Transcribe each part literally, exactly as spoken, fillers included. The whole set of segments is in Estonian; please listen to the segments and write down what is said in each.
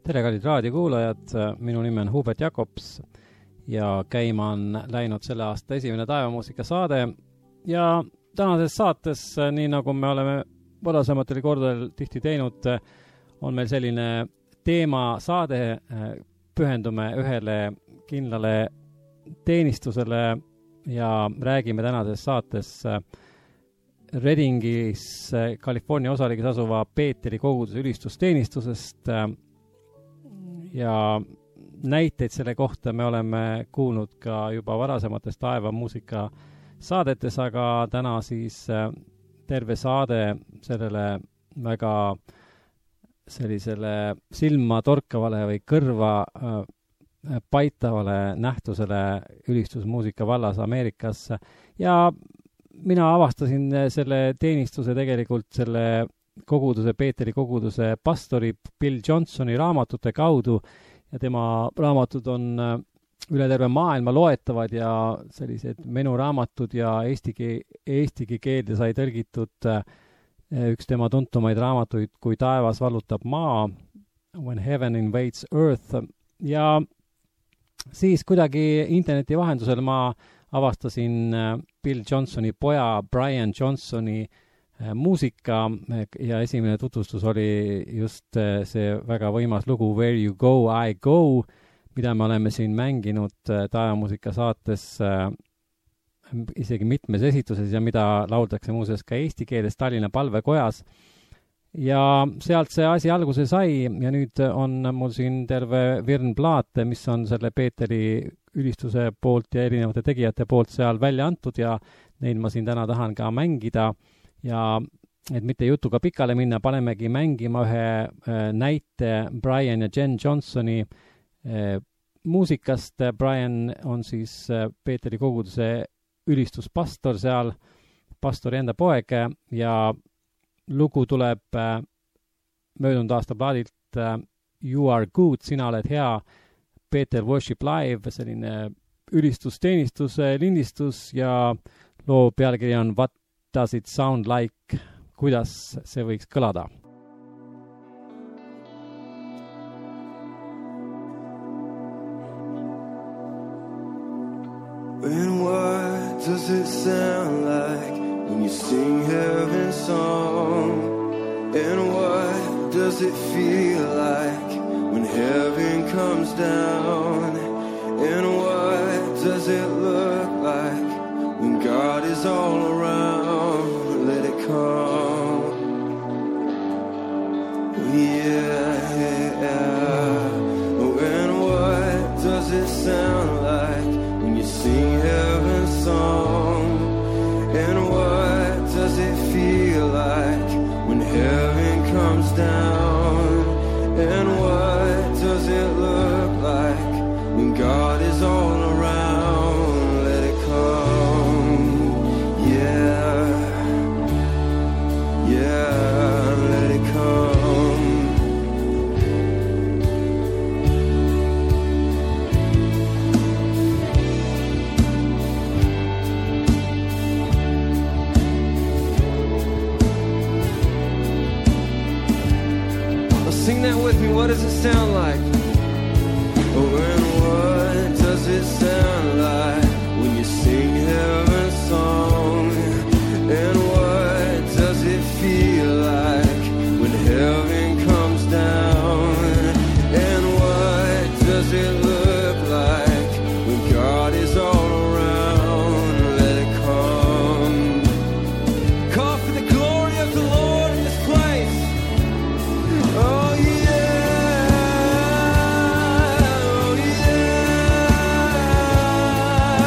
tere, kallid raadiokuulajad, minu nimi on Hubert Jakobs ja käima on läinud selle aasta esimene Taevamuusika saade ja tänases saates, nii nagu me oleme varasematel kordadel tihti teinud, on meil selline teemasaade, pühendume ühele kindlale teenistusele ja räägime tänases saates Reddingis, California osariigis asuva Peeteri koguduse ülistusteenistusest ja näiteid selle kohta me oleme kuulnud ka juba varasemates Taevamuusika saadetes, aga täna siis terve saade sellele väga sellisele silma torkavale või kõrva paitavale nähtusele ülistusmuusika vallas Ameerikas ja mina avastasin selle teenistuse tegelikult selle koguduse, Peeteri koguduse pastori Bill Johnsoni raamatute kaudu ja tema raamatud on üle terve maailma loetavad ja sellised menuraamatud ja eesti, eesti keelde sai tõlgitud üks tema tuntumaid raamatuid Kui taevas vallutab maa, When Heaven Invades Earth ja siis kuidagi interneti vahendusel ma avastasin Bill Johnsoni poja Brian Johnsoni muusika ja esimene tutvustus oli just see väga võimas lugu Where You Go, I Go, mida me oleme siin mänginud Taevamuusika saates isegi mitmes esituses ja mida lauldakse muuseas ka eesti keeles Tallinna palvekojas. Ja sealt see asi alguse sai ja nüüd on mul siin terve virn plaate, mis on selle Peeteri ülistuse poolt ja erinevate tegijate poolt seal välja antud ja neid ma siin täna tahan ka mängida ja et mitte jutuga pikale minna, panemegi mängima ühe näite Brian ja Jen Johnsoni muusikast. Brian on siis Peeteri koguduse ülistuspastor seal, pastori enda poeg ja lugu tuleb möödunud aasta plaadilt You Are Good, sina oled hea, Peeter Worship Live, selline ülistusteenistuse lindistus ja loo pealkiri on What Does It Sound Like, kuidas see võiks kõlada. And what does it sound like when you sing heaven's song? And what does it feel like when heaven comes down? And what does it look like when God is all around? Let it come. Yeah, yeah. And what does it sound like when you sing heaven's song? And what does it feel like when heaven comes down? And what does it look like when God is all around? Let it come. Yeah, yeah, let it come. Sing that with me. What does it sound like? Oh, and what does it sound like when you sing heaven's song? And what does it feel like when heaven comes down? And what does it look like when God is all around? Let it come. Call for the glory of the Lord in this place. Oh, yeah, oh, yeah.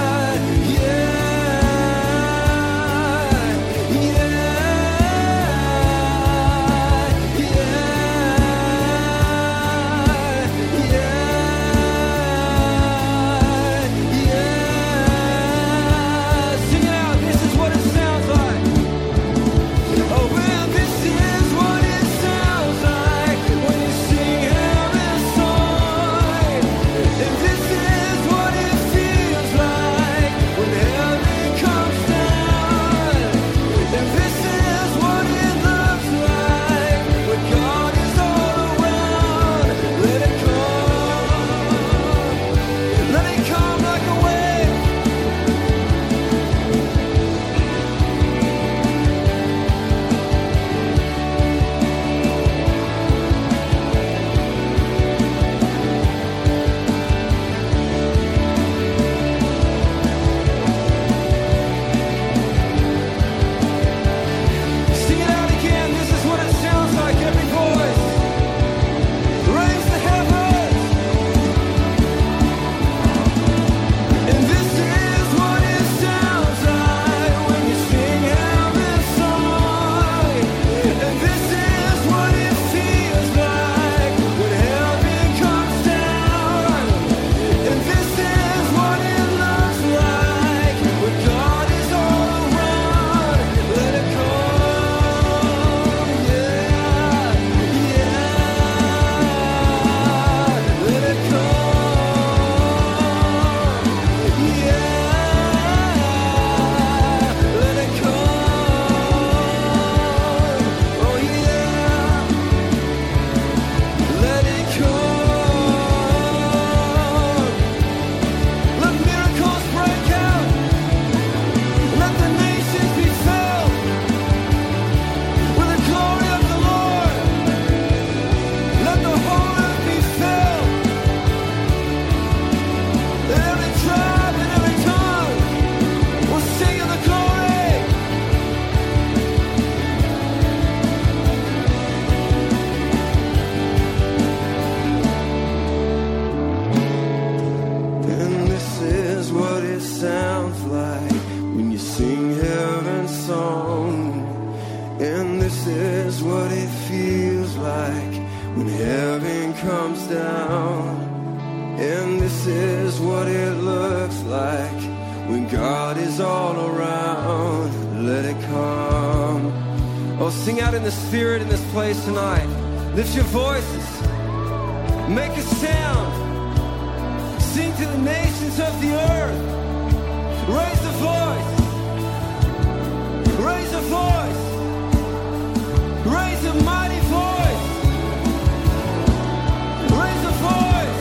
it feels like when heaven comes down. And this is what it looks like when God is all around. Let it come. Oh, sing out in the Spirit in this place tonight. Lift your voices. Make a sound. Sing to the nations of the earth. Raise a voice. Raise a voice. Raise a mighty voice. Raise a voice.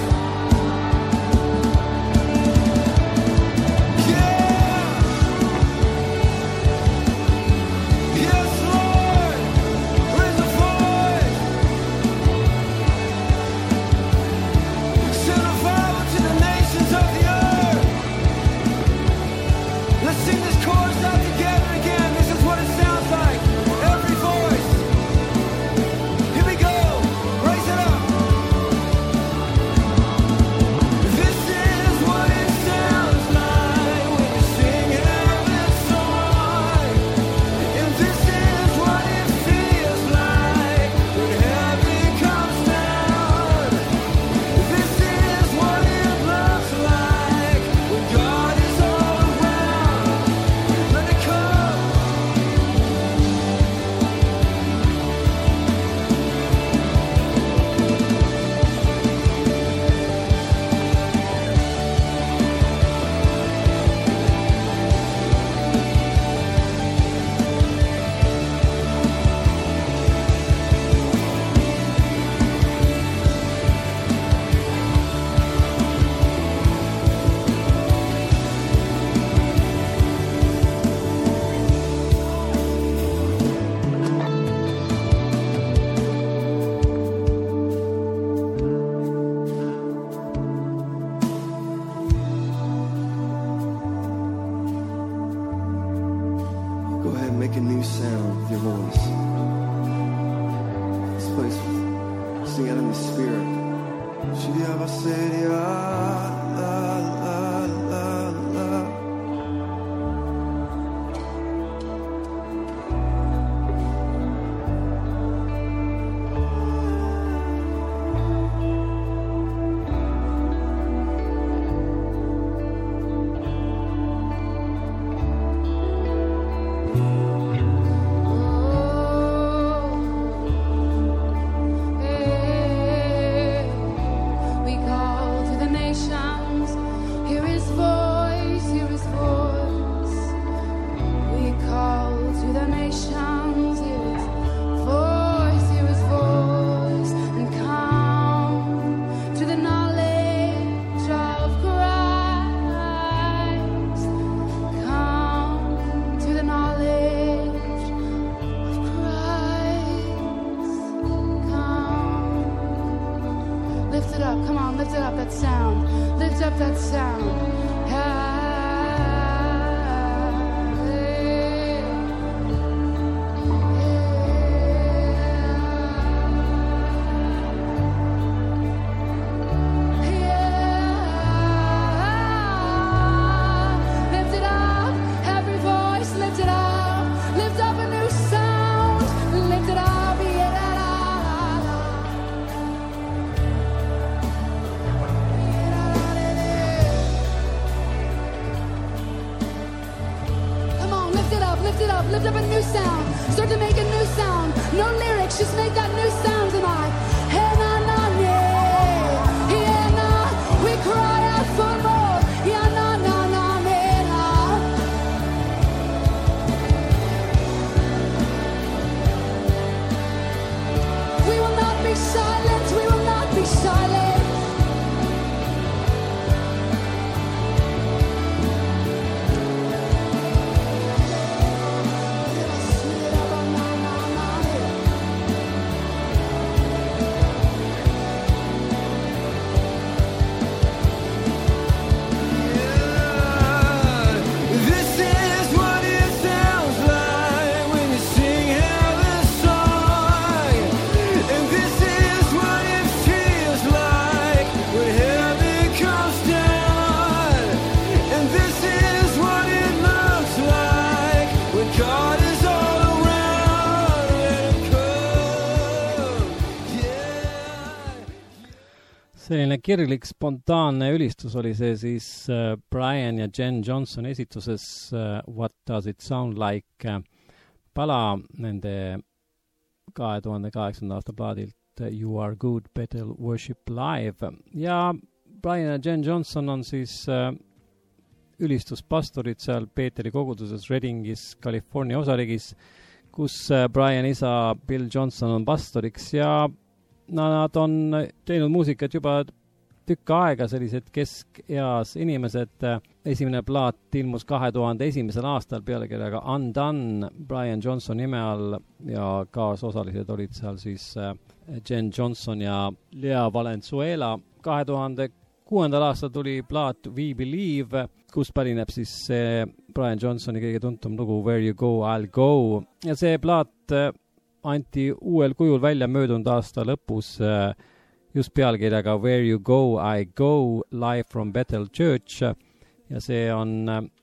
selline kirglik spontaanne ülistus oli see siis uh, Brian ja Jen Johnson esituses uh, What Does It Sound Like uh, pala nende kahe tuhande kaheksanda aasta plaadilt uh, You Are Good, Better Worship Live. Ja Brian ja Jen Johnson on siis uh, ülistuspastorid seal Peeteri koguduses Reddingis, California osariigis, kus uh, Brian isa Bill Johnson on pastoriks ja nad on teinud muusikat juba tükk aega, sellised keskeas inimesed. Esimene plaat ilmus kahe tuhande esimesel aastal pealekirjaga Undone Brian Johnson nime all ja kaasosalised olid seal siis Jen Johnson ja Lea Valenzuela. kahe tuhande kuuendal aastal tuli plaat We Believe, kus pärineb siis see Brian Johnsoni kõige tuntum lugu Where You Go, I'll Go. Ja see plaat anti uuel kujul välja möödunud aasta lõpus just pealkirjaga Where You Go, I Go, Live from Bethel Church. Ja see on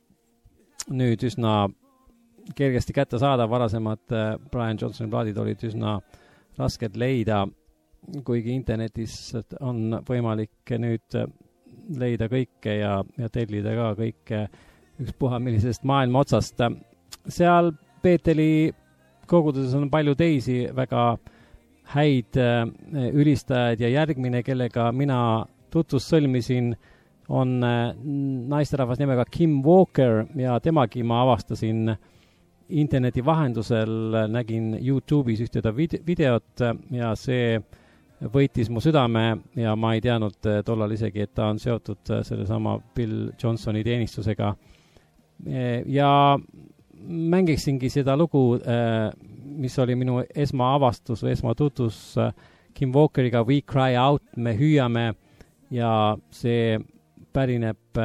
nüüd üsna kergesti kätte saada. Varasemad Brian Johnsoni plaadid olid üsna rasked leida, kuigi internetis on võimalik nüüd leida kõike ja, ja tellida ka kõike ükspuha millisest maailma otsast. Seal Peeteli koguduses on palju teisi väga häid äh, ülistajaid ja järgmine, kellega mina tutvust sõlmisin, on äh, naisterahvas nimega Kim Walker ja temagi ma avastasin interneti vahendusel, nägin YouTube'is ühte ta vide- videot ja see võitis mu südame ja ma ei teadnud äh, tollal isegi, et ta on seotud äh, selle sama Bill Johnsoni teenistusega. E, ja mängiksingi seda lugu, mis oli minu esmaavastus või esmatutus Kim Walkeriga We Cry Out, me hüüame ja see pärineb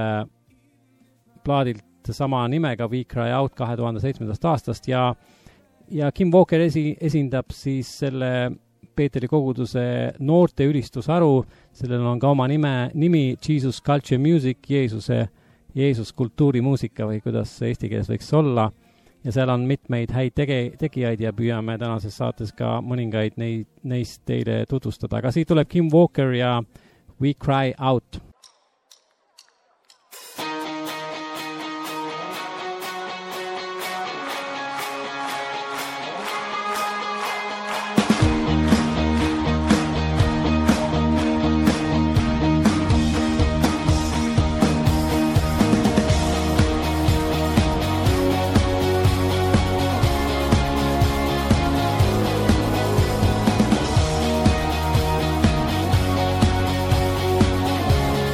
plaadilt sama nimega We Cry Out kahe tuhande seitsmendast aastast ja, ja Kim Walker esi, esindab siis selle Peeteri koguduse noorte ülistusharu, sellel on ka oma nime, nimi Jesus Culture Music, Jeesuse Jeesus kultuurimuusika või kuidas eesti keeles võiks olla. Ja seal on mitmeid häid tege- tegijaid ja püüame tänases saates ka mõningaid neid, neist teile tutvustada. Aga siit tuleb Kim Walker ja We Cry Out. We'll be right back.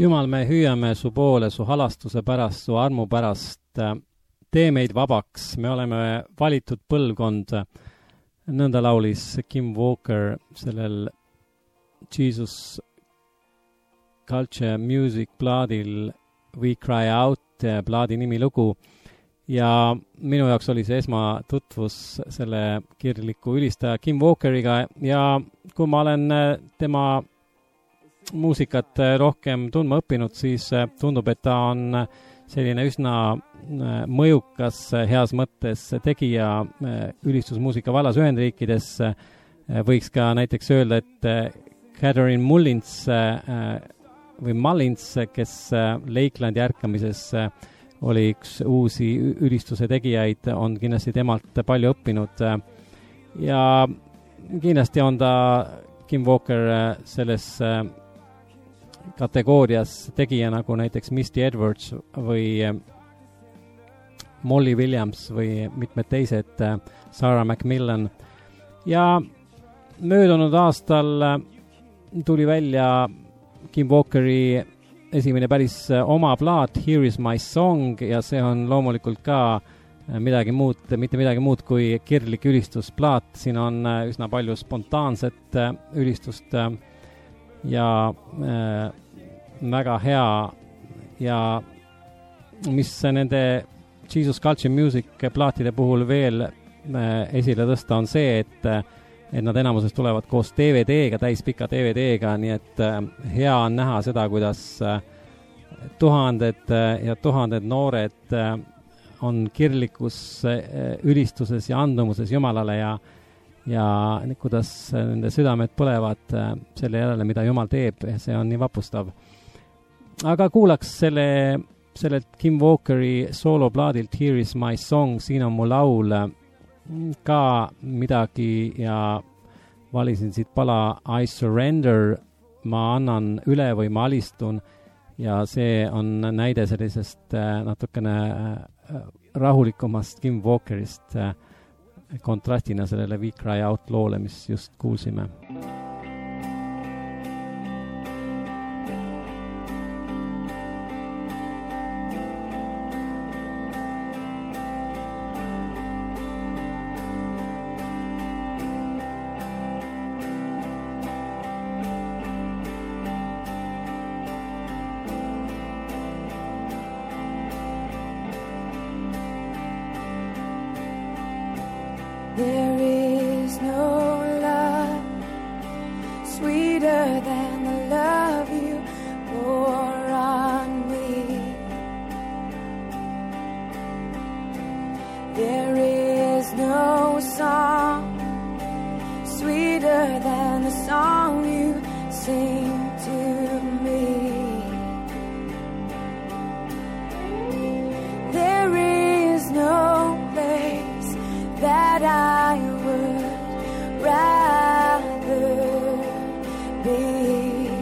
Jumal, me hüüame su poole su halastuse pärast, su armu pärast. Tee meid vabaks, me oleme valitud põlvkond. Nõnda laulis Kim Walker sellel Jesus Culture Music plaadil We Cry Out plaadi nimi lugu. Ja minu jaoks oli see esmatutvus selle kirgliku ülistaja Kim Walkeriga ja kui ma olen tema muusikat rohkem tundma õppinud, siis tundub, et ta on selline üsna mõjukas heas mõttes tegija ülistusmuusika vallas Ühendriikides. Võiks ka näiteks öelda, et Catherine Mullins või Mullins, kes Lakelandi ärkamises oli üks uusi ülistuse tegijaid, on kindlasti temalt palju õppinud. Ja kindlasti on ta Kim Walker selles kategoorias tegija nagu näiteks Misty Edwards või Molly Williams või mitmed teised, Sarah Macmillan. Ja möödunud aastal tuli välja Kim Walkeri esimene päris oma plaat Here is my song ja see on loomulikult ka midagi muud, mitte midagi muud kui kirglik ülistusplaat. Siin on üsna palju spontaanset ülistust ja äh, väga hea ja mis nende Jesus Culture Music plaatide puhul veel äh, esile tõsta on see, et, et nad enamuses tulevad koos D V D-ga, täispika D V D-ga, nii et äh, hea on näha seda, kuidas äh, tuhanded äh, ja tuhanded noored äh, on kirglikus äh, ülistuses ja andumuses Jumalale ja ja kuidas nende südamed põlevad selle järele, mida Jumal teeb, see on nii vapustav. Aga kuulaks selle, sellelt Kim Walkeri sooloplaadilt Here is my song, siin on mu laul ka midagi ja valisin siit pala I surrender, ma annan üle või ma alistun ja see on näide sellisest natukene rahulikumast Kim Walkerist kontrastina sellele We Cry Out loole, mis just kuulsime. There is no love sweeter than the love you pour on me. There is no song sweeter than the song you sing to me. There is no place that I would rather be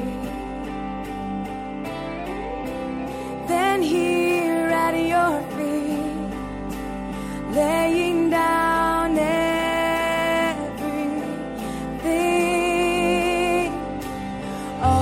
than here at your feet, laying down everything. Oh,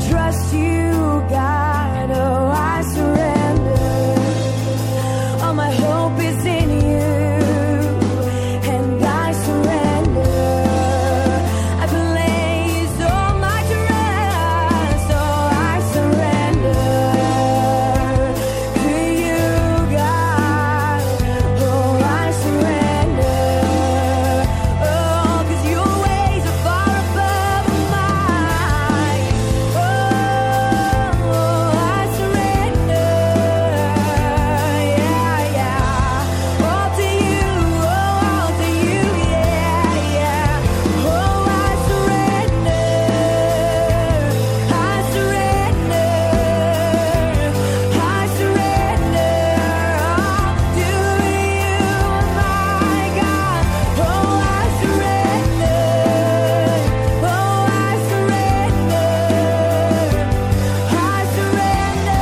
trust you, God. Oh, I surrender. All my hope is in you, and I surrender. I place all my trust. Oh, I surrender to you, God. Oh, I surrender. Oh, 'cause your ways are far above mine. Oh, I surrender. Yeah, yeah. All to you, oh, all to you, yeah, yeah. Oh, I surrender. I surrender. I surrender all to you, my God. Oh, I surrender. Oh, I surrender. I surrender.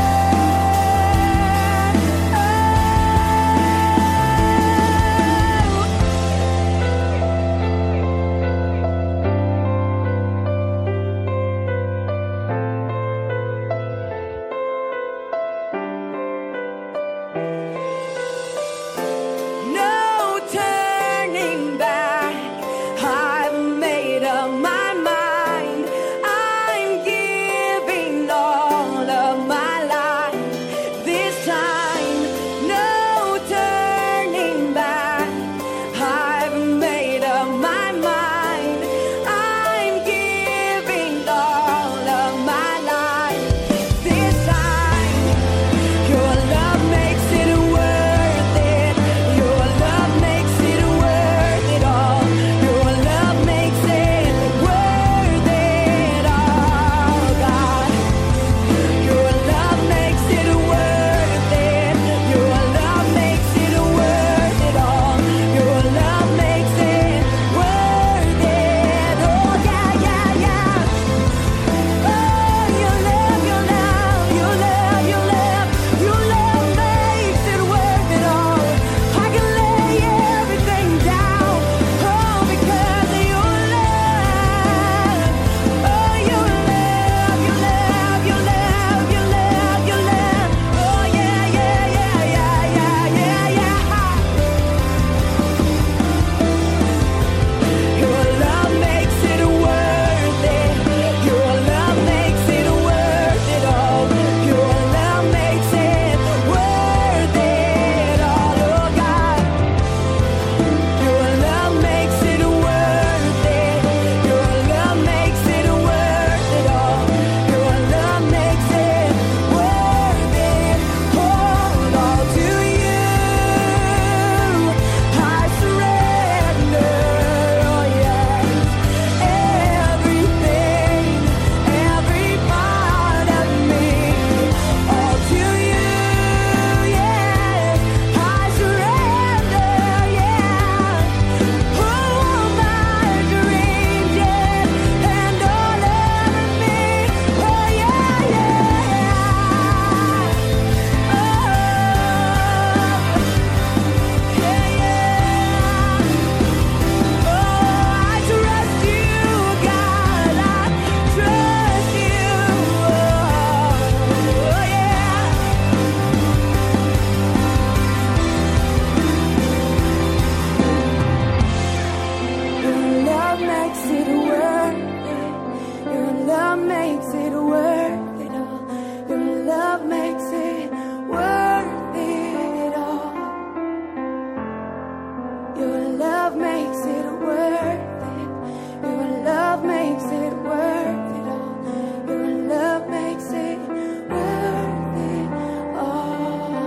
No turning back. I've made up my mind. I'm giving all of my life this time. No turning back. I've made up my mind. I'm giving all of my life this time. Your love makes it worth it. Your love makes it worth it all. Your love makes it worth it all, God. Your love makes it worth it. Your love makes it worth it all. Your love makes it worth it. Oh, yeah, yeah, yeah. Oh, your love, your love, your love, your love, your love makes it worth it all. I can lay everything down, oh, because of your love. Oh, your love, your love, your love, your love, your love. Oh, yeah, yeah, yeah, yeah, yeah, yeah, yeah. Your love makes it worth it. Your love makes it worth it all. Your love makes it worth it all, oh God. Your love makes it worth it. Your love makes it worth it all. Your love makes it worth it. Hold all to you. I surrender, oh yes. Everything, every part of me, all to you, yes. I surrender, yeah. All my dreams, yes, and all of me, oh yeah, yeah. Oh, yeah, yeah. Oh, I trust you, God. I trust you. Oh, yeah. Your love makes it worth it. Your love makes it worth it all. Your love makes it worth it all. Your love makes it worth it. Your love makes it worth it all. Your love makes it worth it all.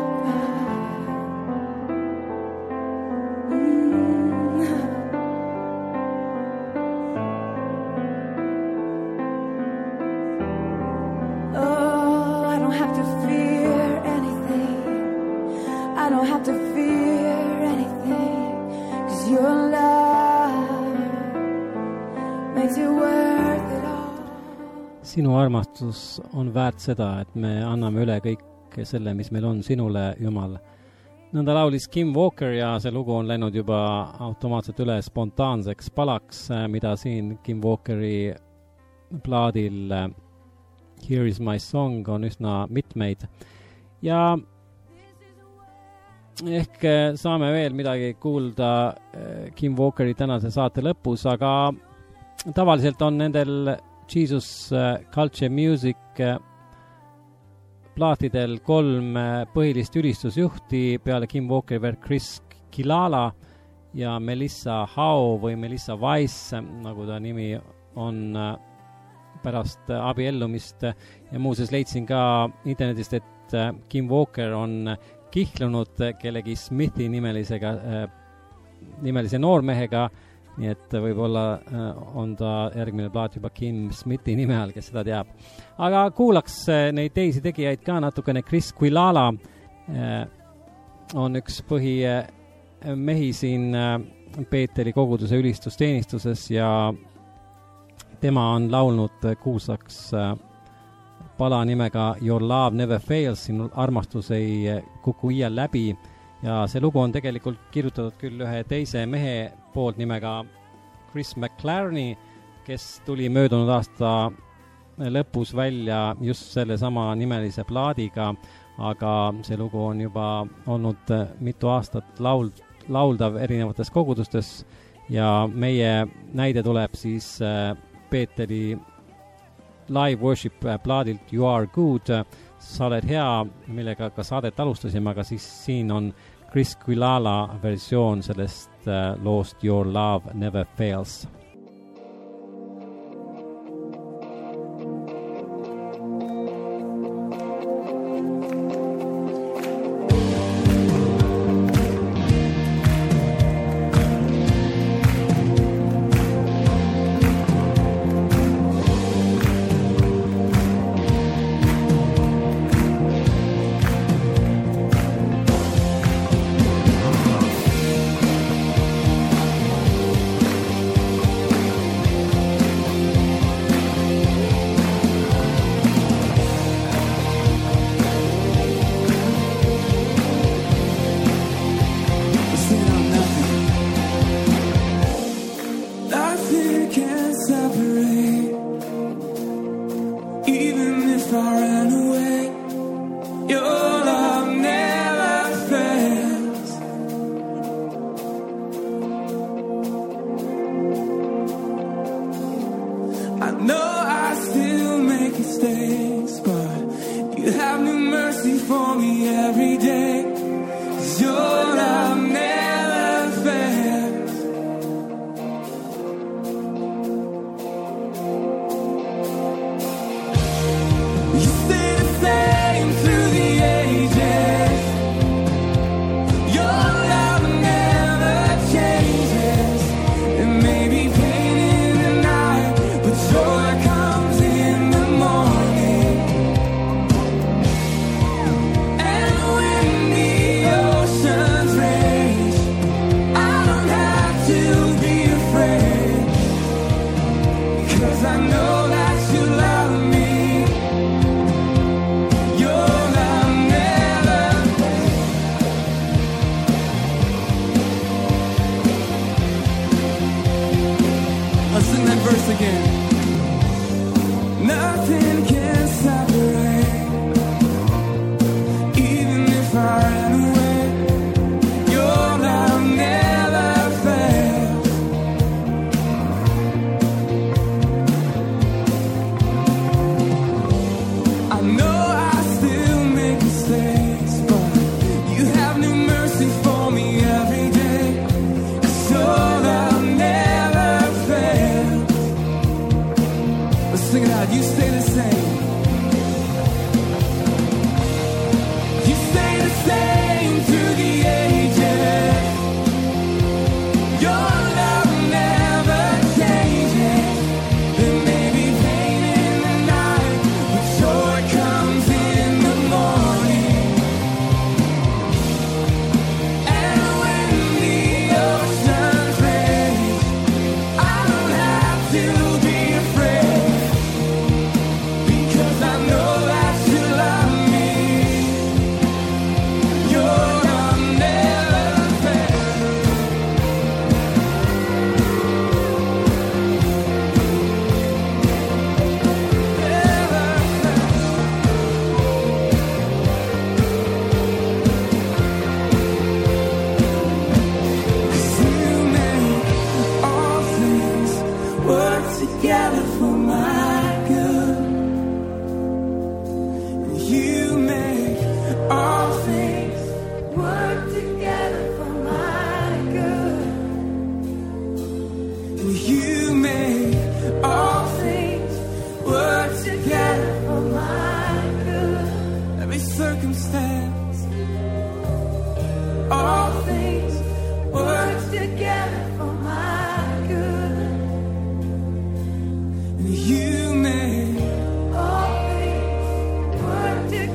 Mm. Oh, I don't have to fear anything. I don't have to fear anything. 'Cause your love makes it worth it all. sinu armastus on väärt seda, et me anname üle kõik selle, mis meil on sinule, Jumal. nõnda laulis Kim Walker ja see lugu on läinud juba automaatselt üle spontaanseks palaks, mida siin Kim Walkeri plaadil Here is my song on üsna mitmeid. Ja ehk saame veel midagi kuulda Kim Walkeri tänase saate lõpus, aga tavaliselt on nendel Jesus Culture Music plaatidel kolm põhilist ülistusjuhti peale Kim Walkeri veel Chris Kilala ja Melissa Howe või Melissa Weiss, nagu ta nimi on pärast abiellumist. Ja muuseas leidsin ka internetist, et Kim Walker on kihlunud kellegi Smithi nimelisega, nimelise noormehega, nii et võib-olla on ta järgmine plaat juba Kim Smithi nime all, kes seda teab. Aga kuulaks neid teisi tegijaid ka natukene. Chris Quilala on üks põhi mehi siin Peeteri koguduse ülistusteenistuses ja tema on laulnud kuulsaks pala nimega Your Love Never Fails, sinu armastus ei kuku iial läbi. Ja see lugu on tegelikult kirjutatud küll ühe teise mehe poolt nimega Chris McLarney, kes tuli möödunud aasta lõpus välja just selle sama nimelise plaadiga, aga see lugu on juba olnud mitu aastat laul, lauldav erinevates kogudustes ja meie näide tuleb siis Peeteri live worship plaadilt You Are Good, sa oled hea, millega ka saadet alustasime, aga siis siin on Chris Quilala versioon sellest uh, loost Your Love Never Fails.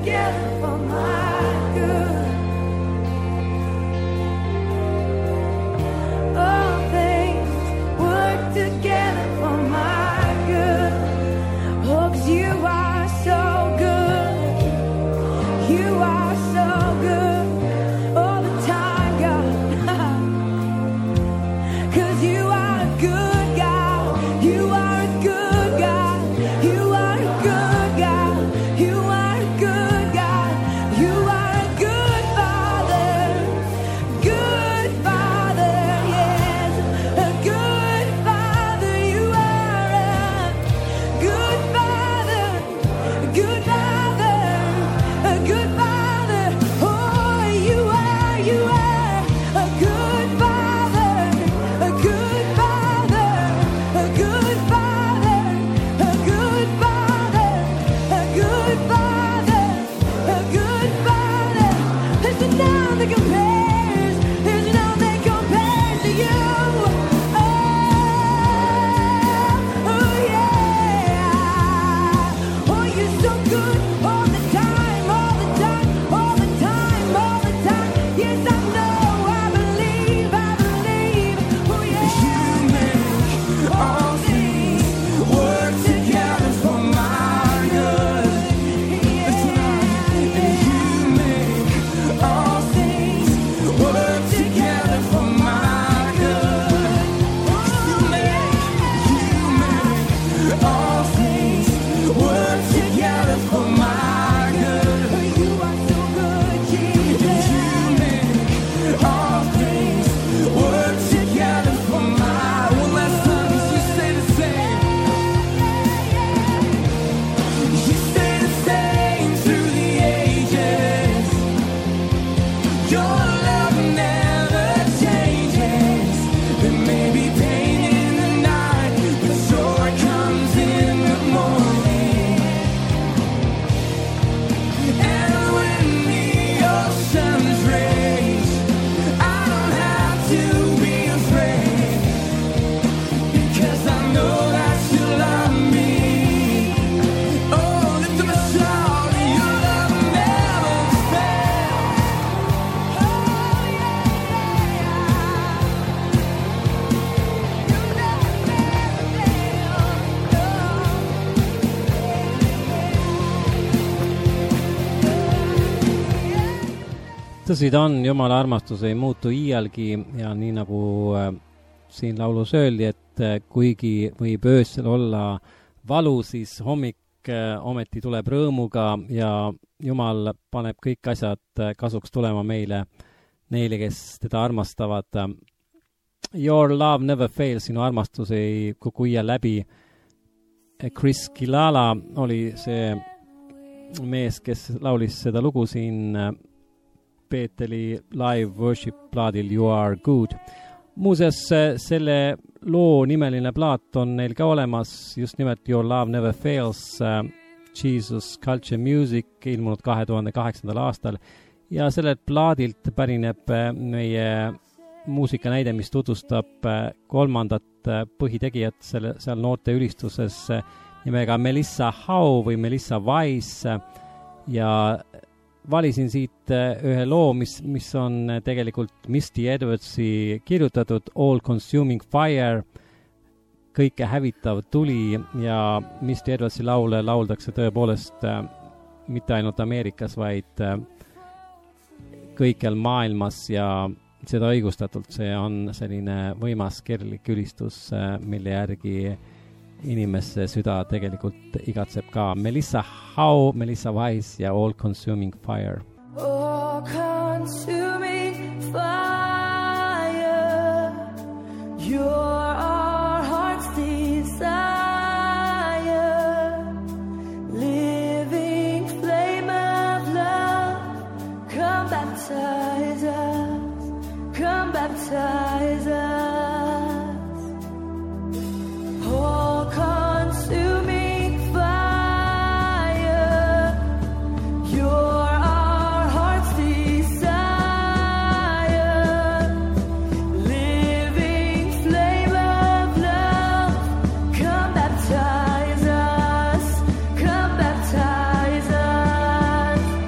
together for my good. All things work together for my good. Oh, 'cause you are so good. You are so good all the time, God. 'Cause you are a good God. You are a good God. You are a good God. You are a good God. You are a good Father. Good Father, yes. A good Father. You are a good Father. Good Father. A good Father. Oh, you are, you are a good Father. A good Father. A good Father. A good Father. A good Father. A good Father. There's none that compares. There's none that compares to you. Oh, oh yeah. Oh, you're so good all the time, all the time, all the time, all the time. Yes, I know, I believe, I believe. Oh yeah. You make all things work together for my good. That's right. And you make all things work together for my good. You make, you make all things work together for my good. You are so good, Jesus. You make all things work together for my. One last time, 'cause you stay the same. You stay the same through the ages. Your love never changes. There may be pain in the night, but joy comes in the morning. And when the oceans rage, I don't have to be afraid, because I know that you love me. Oh, lift up a shout, your love never fails. tõsi ta on, Jumala armastus ei muutu iialgi ja nii nagu äh, siin laulus öeldi, et äh, kuigi võib öösel olla valu, siis hommik äh, ometi tuleb rõõmuga ja Jumal paneb kõik asjad äh, kasuks tulema meile, neile, kes teda armastavad. Your love never fails, sinu armastus ei kuku iial läbi. Chris Kilala oli see mees, kes laulis seda lugu siin äh, Peeteli live worship plaadil You Are Good. Muuseas, selle loo nimeline plaat on neil ka olemas, just nimelt Your Love Never Fails, uh, Jesus Culture Music, ilmunud kahe tuhande kaheksandal aastal. Ja sellelt plaadilt pärineb meie muusikanäide, mis tutvustab kolmandat põhitegijat selle, seal noorte ülistuses nimega Melissa Howe või Melissa Wise ja valisin siit ühe loo, mis, mis on tegelikult Misty Edwardsi kirjutatud All Consuming Fire, kõike hävitav tuli ja Misty Edwardsi laule lauldakse tõepoolest äh, mitte ainult Ameerikas, vaid äh, kõikjal maailmas ja seda õigustatult. See on selline võimas kirglik ülistus, äh, mille järgi inimesse süda tegelikult igatseb ka. Melissa Howe, Melissa Wise ja All Consuming Fire. All consuming fire, you're our heart's desire, living flame of love, come baptize us, come baptize us. All consuming fire, you're our heart's desire, living flame of love, come baptize us, come baptize us.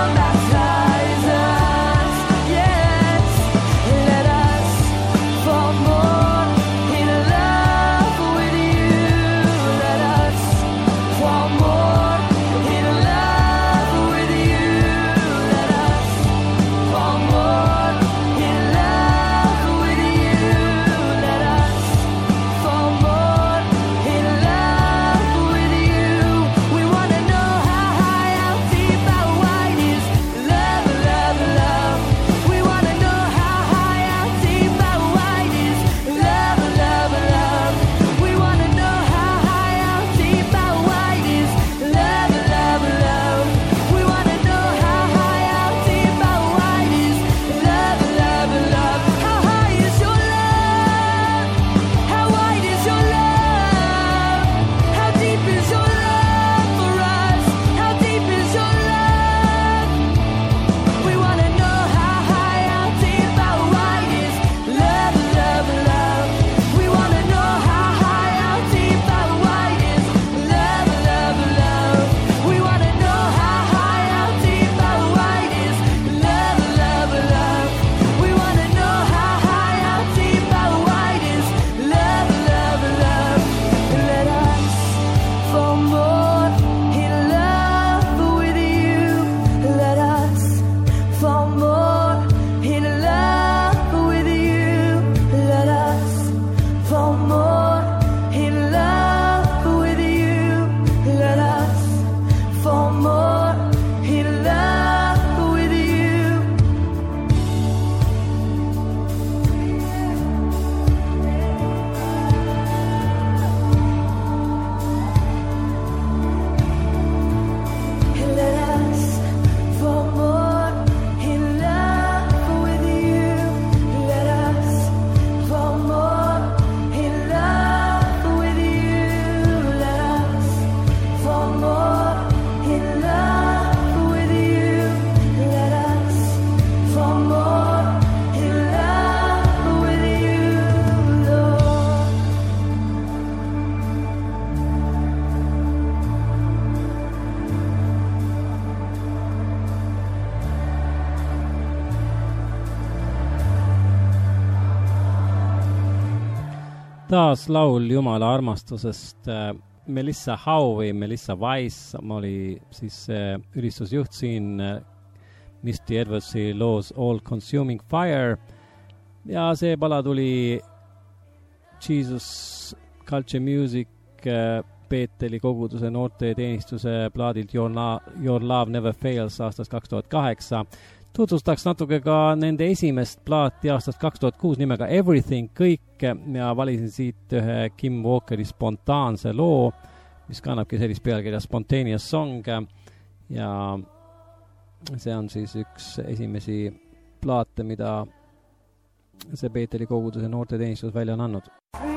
taas laul Jumala armastusest. Melissa Howe, Melissa Weiss, ma oli siis ülistusjuht siin Misty Edwardsi loos All Consuming Fire ja see pala tuli Jesus Culture Music Peeteli koguduse noorte teenistuse plaadilt Your, La- Your Love Never Fails aastast kaks tuhat kaheksa. Tutvustaks natuke ka nende esimest plaati aastast kaks tuhat kuus nimega Everything, kõik, ja valisin siit ühe Kim Walkeri spontaanse loo, mis kannabki sellist pealkirja Spontaneous Song ja see on siis üks esimesi plaate, mida see Peeteli koguduse noorte teenistus välja on andnud.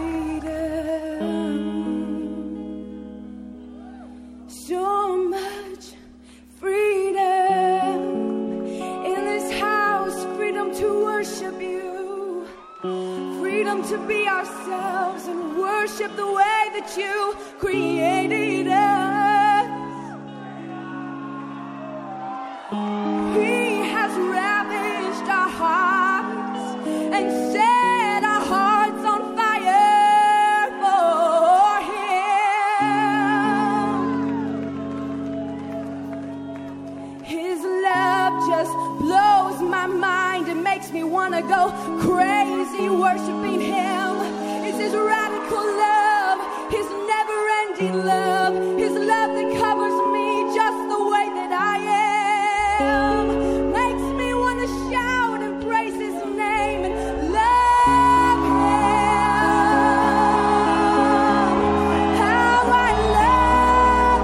So much freedom in this house, freedom to worship you, freedom to be ourselves and worship the way that you created us. He has ravished our hearts and set our hearts on fire for Him. His love just blows my mind and makes me want to go crazy worshiping Him. It's His radical love, His never-ending love, His love that covers me just the way that I am. Makes me want to shout and praise His name and love Him. How I love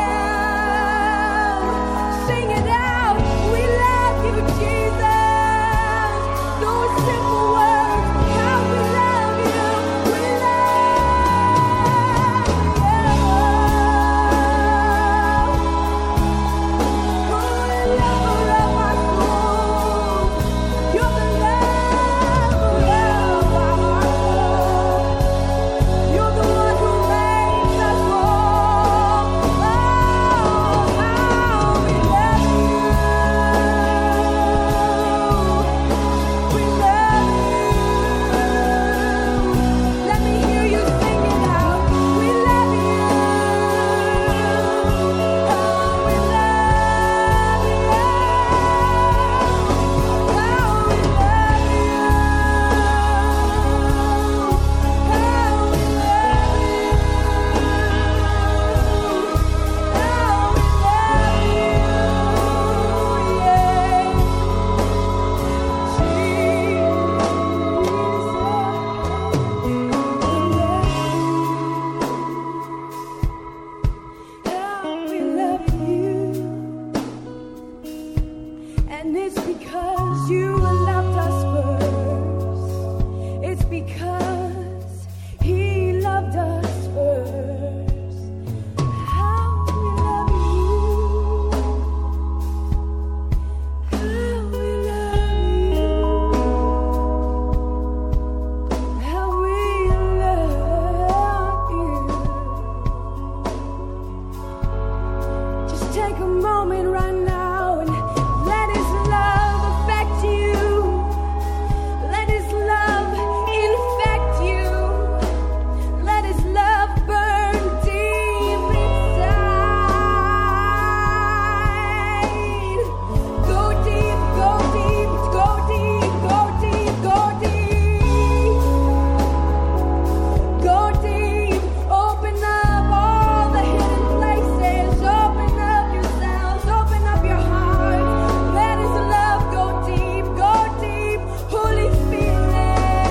Him. Sing it out. We love you, Jesus. Those simple words. How we love you. We love you. And it's because you loved us first. It's because he loved us first. How we love you. How we love you. How we love you. Just take a moment right now and let his love affect you. Let his love infect you. Let his love burn deep inside. Go deep, go deep, go deep, go deep, go deep. Go deep, open up all the hidden places. Open up yourselves, open up your hearts. Let his love go deep, go deep. Holy Spirit.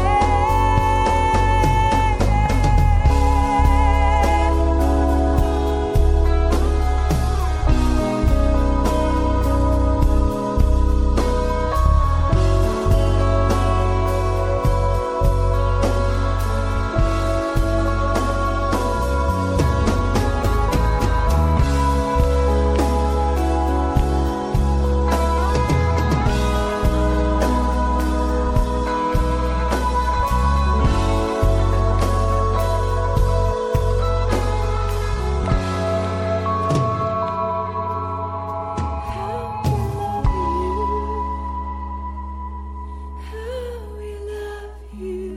How we love you.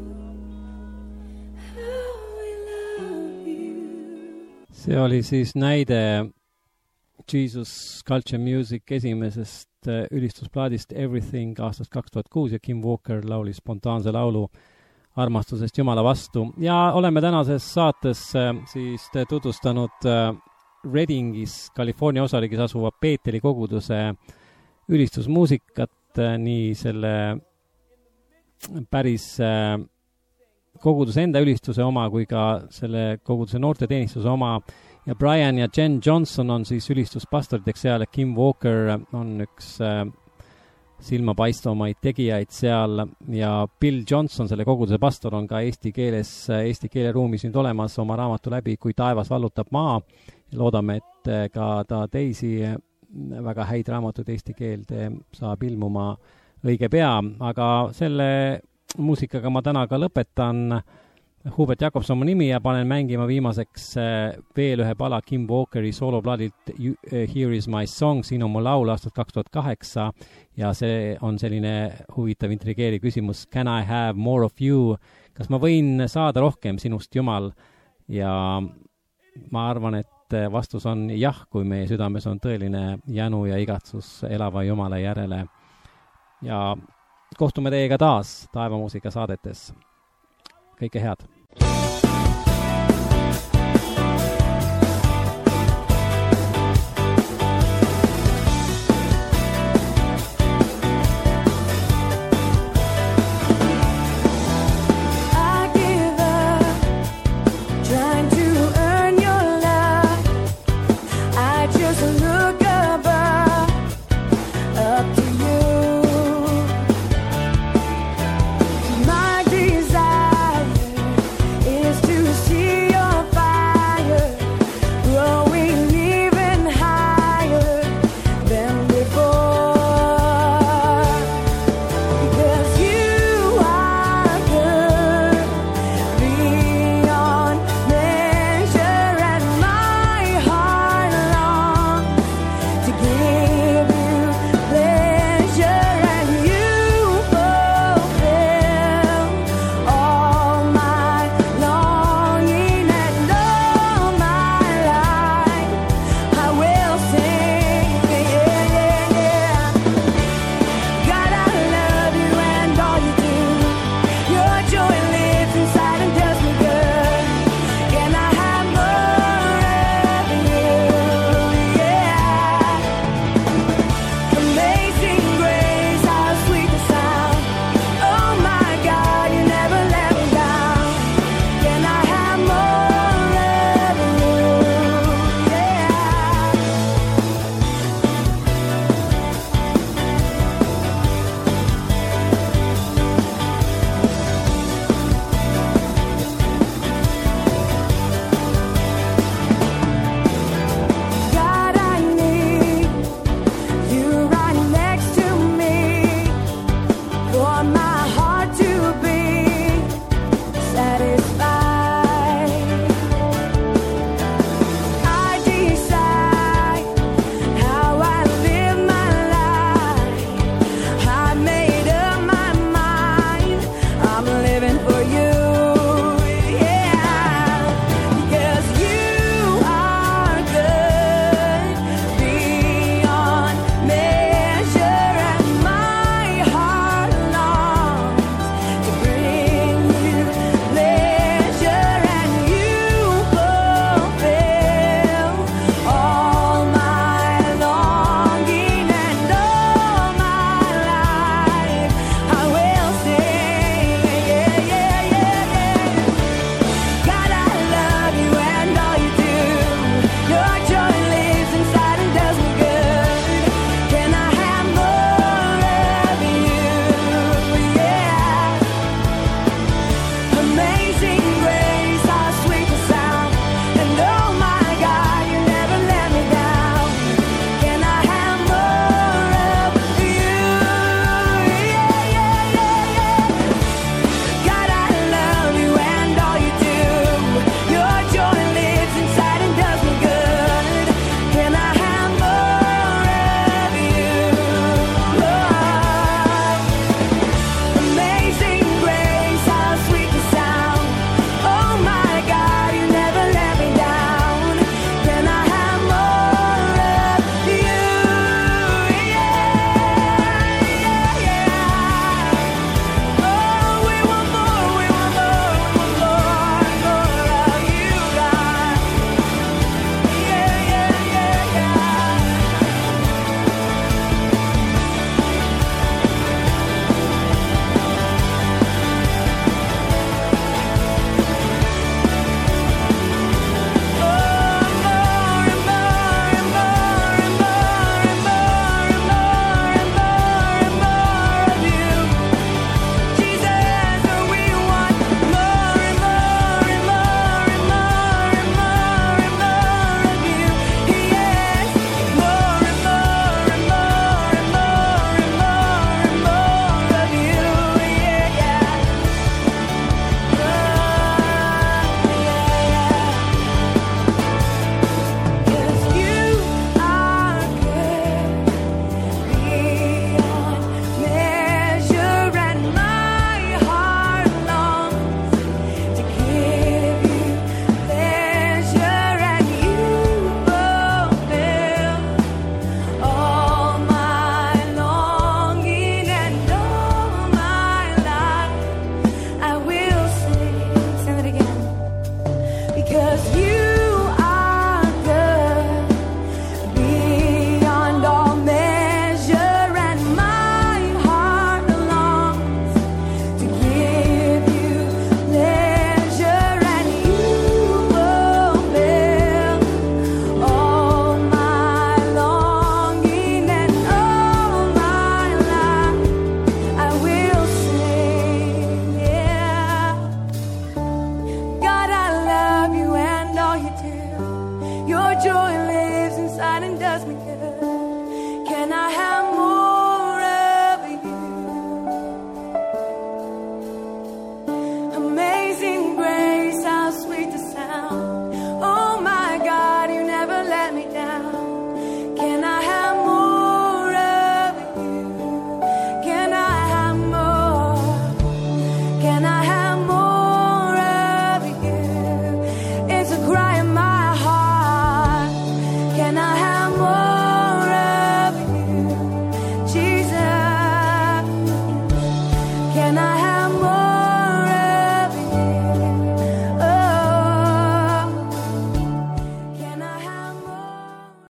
How we love you. see oli siis näide Jesus Culture Music esimesest äh, ülistusplaadist Everything aastast kaks tuhat kuus ja Kim Walker laulis spontaanse laulu armastusest Jumala vastu. Ja oleme tänases saates äh, siis te tutvustanud äh, Reddingis, California osariigis asuva Peeteri koguduse ülistusmuusikat, äh, nii selle päris äh, koguduse enda ülistuse oma kui ka selle koguduse noorteteenistuse oma. Ja Brian ja Jen Johnson on siis ülistuspastoriteks seal ja Kim Walker on üks äh, silmapaistvamaid tegijaid seal ja Bill Johnson, selle koguduse pastor, on ka eesti keeles, eesti keeleruumis nüüd olemas oma raamatu läbi Kui taevas vallutab maa. Loodame, et äh, ka ta teisi äh, väga häid raamatuid eesti keelde saab ilmuma õige pea, aga selle muusikaga ma täna ka lõpetan. Hubert Jakobson mu nimi ja panen mängima viimaseks äh, veel ühe pala Kim Walkeri sooloplaadilt You, uh, Here is my song, siin on mu laul aastat kaks tuhat kaheksa ja see on selline huvitav intrigeeriv küsimus. Can I have more of you? Kas ma võin saada rohkem sinust, Jumal? Ja ma arvan, et vastus on jah, kui meie südames on tõeline jänu ja igatsus elava Jumala järele. Ja kohtume teiega taas taevamuusika saadetes. Kõike head!